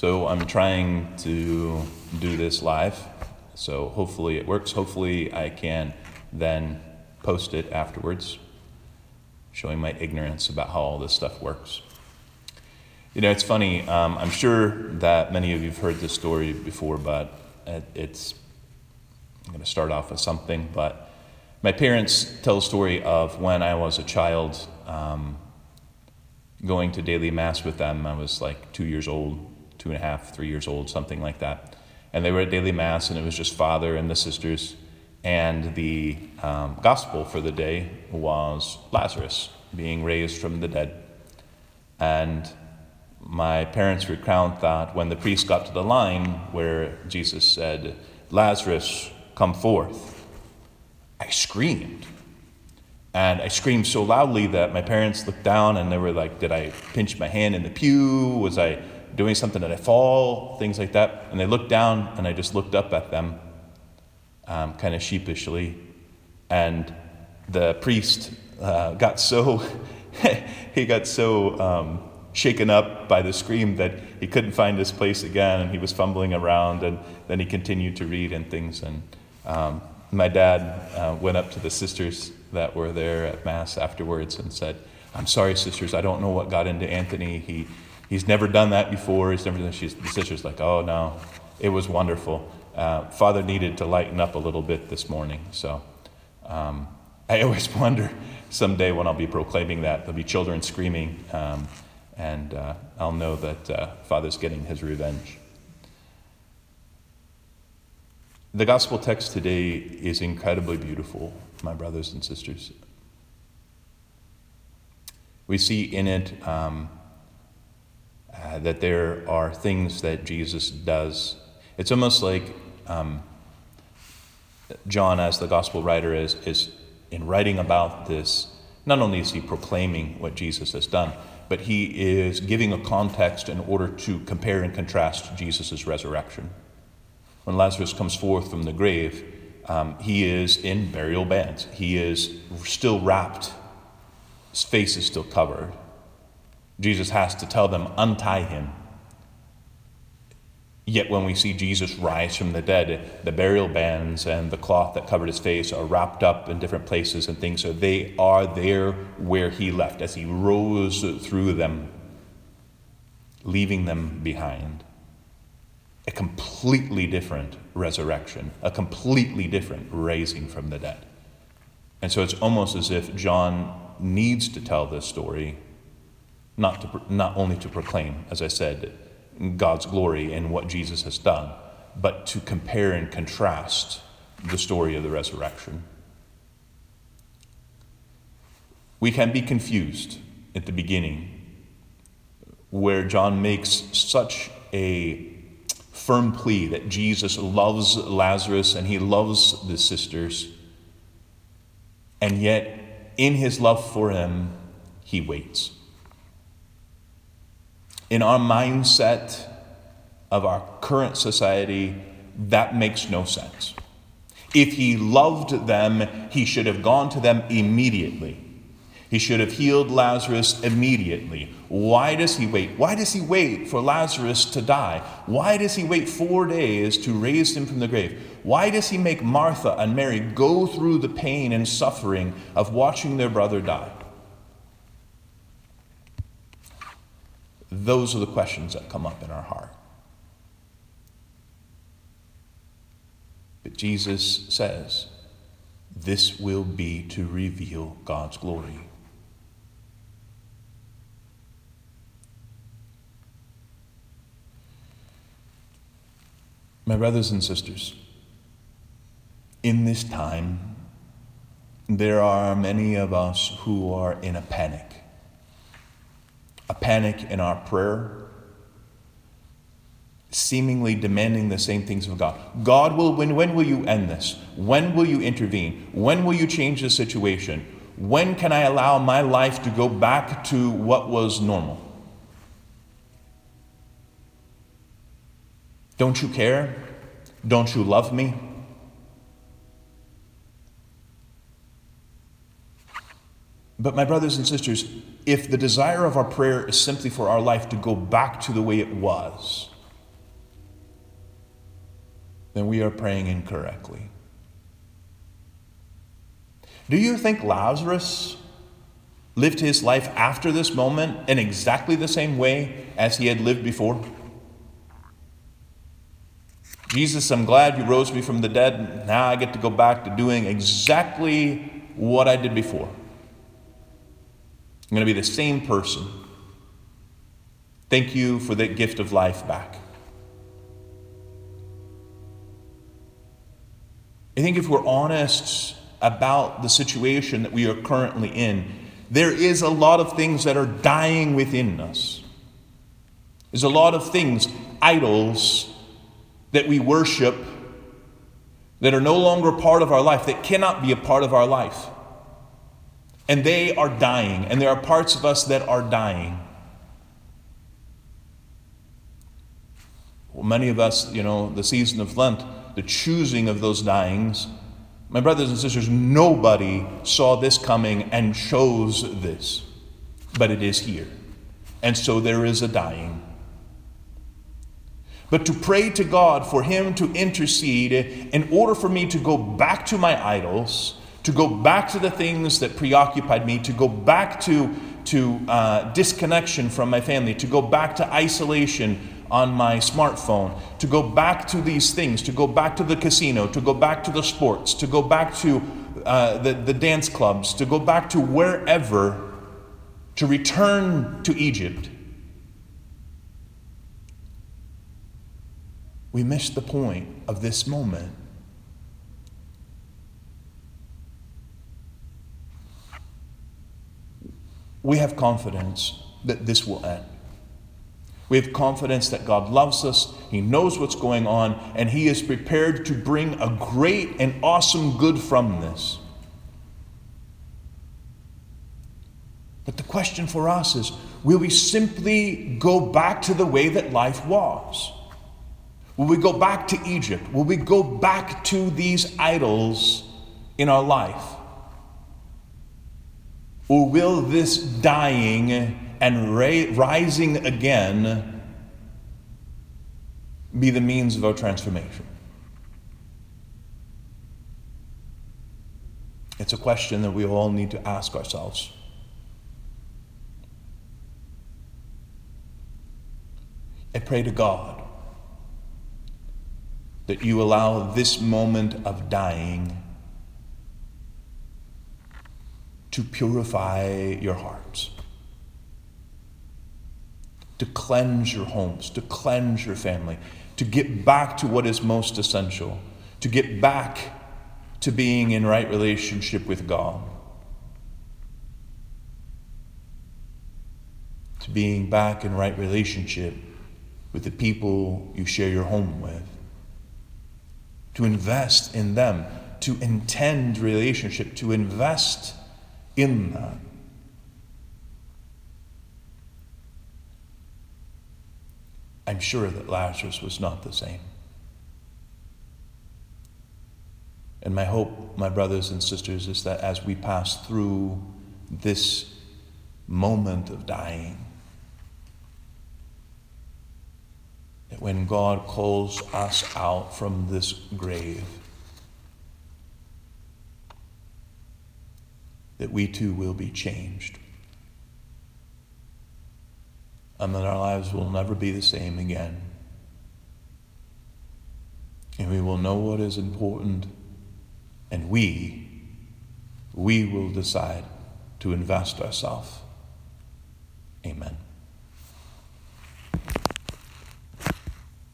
So I'm trying to do this live, so hopefully it works. Hopefully I can then post it afterwards, showing my ignorance about how all this stuff works. You know, it's funny, I'm sure that many of you have heard this story before, but I'm going to start off with something, but my parents tell a story of when I was a child, going to daily mass with them. I was like 2 years old, 2.5, 3 years old, something like that. And they were at daily mass, and it was just Father and the sisters. And the gospel for the day was Lazarus being raised from the dead. And my parents recount that when the priest got to the line where Jesus said, "Lazarus, come forth," I screamed. And I screamed so loudly that my parents looked down and they were like, did I pinch my hand in the pew? Was I doing something? Did I fall? Things like that. And they looked down and I just looked up at them, kind of sheepishly. And the priest got so shaken up by the scream that he couldn't find his place again, and he was fumbling around, and then he continued to read and things. And my dad went up to the sisters that were there at Mass afterwards and said, "I'm sorry, sisters, I don't know what got into Anthony. He's never done that before. He's never done." The sister's like, "Oh no, it was wonderful. Father needed to lighten up a little bit this morning." So I always wonder someday when I'll be proclaiming that, there'll be children screaming, and I'll know that Father's getting his revenge. The gospel text today is incredibly beautiful, my brothers and sisters. We see in it that there are things that Jesus does. It's almost like John, as the gospel writer, is in writing about this, not only is he proclaiming what Jesus has done, but he is giving a context in order to compare and contrast Jesus' resurrection. When Lazarus comes forth from the grave, he is in burial bands. He is still wrapped. His face is still covered. Jesus has to tell them, untie him. Yet when we see Jesus rise from the dead, the burial bands and the cloth that covered his face are wrapped up in different places and things, so they are there where he left as he rose through them, leaving them behind. A completely different resurrection, a completely different raising from the dead. And so it's almost as if John needs to tell this story, not only to proclaim, as I said, God's glory in what Jesus has done, but to compare and contrast the story of the resurrection. We can be confused at the beginning, where John makes such a firm plea that Jesus loves Lazarus and he loves the sisters, and yet in his love for him, he waits. In our mindset of our current society, that makes no sense. If he loved them, he should have gone to them immediately. He should have healed Lazarus immediately. Why does he wait? Why does he wait for Lazarus to die? Why does he wait 4 days to raise him from the grave? Why does he make Martha and Mary go through the pain and suffering of watching their brother die? Those are the questions that come up in our heart. But Jesus says, this will be to reveal God's glory. My brothers and sisters, in this time, there are many of us who are in a panic in our prayer, seemingly demanding the same things of God. God, when will you end this? When will you intervene? When will you change the situation? When can I allow my life to go back to what was normal? Don't you care? Don't you love me? But my brothers and sisters, if the desire of our prayer is simply for our life to go back to the way it was, then we are praying incorrectly. Do you think Lazarus lived his life after this moment in exactly the same way as he had lived before? Jesus, I'm glad you rose me from the dead. Now I get to go back to doing exactly what I did before. I'm going to be the same person. Thank you for that gift of life back. I think if we're honest about the situation that we are currently in, there is a lot of things that are dying within us. There's a lot of things, idols, that we worship that are no longer part of our life, that cannot be a part of our life. And they are dying, and there are parts of us that are dying. Well, many of us, the season of Lent, the choosing of those dyings, my brothers and sisters, nobody saw this coming and chose this, but it is here. And so there is a dying. But to pray to God for Him to intercede in order for me to go back to my idols, to go back to the things that preoccupied me, to go back to disconnection from my family, to go back to isolation on my smartphone, to go back to these things, to go back to the casino, to go back to the sports, to go back to the dance clubs, to go back to wherever, to return to Egypt. We miss the point of this moment. We have confidence that this will end. We have confidence that God loves us, He knows what's going on, and He is prepared to bring a great and awesome good from this. But the question for us is, will we simply go back to the way that life was? Will we go back to Egypt? Will we go back to these idols in our life? Or will this dying and rising again be the means of our transformation? It's a question that we all need to ask ourselves. I pray to God that you allow this moment of dying to purify your hearts, to cleanse your homes, to cleanse your family, to get back to what is most essential, to get back to being in right relationship with God, to being back in right relationship with the people you share your home with, to invest in them, to intend relationship, to invest in that. I'm sure that Lazarus was not the same. And my hope, my brothers and sisters, is that as we pass through this moment of dying, that when God calls us out from this grave, that we too will be changed. And that our lives will never be the same again. And we will know what is important, and we will decide to invest ourselves. Amen.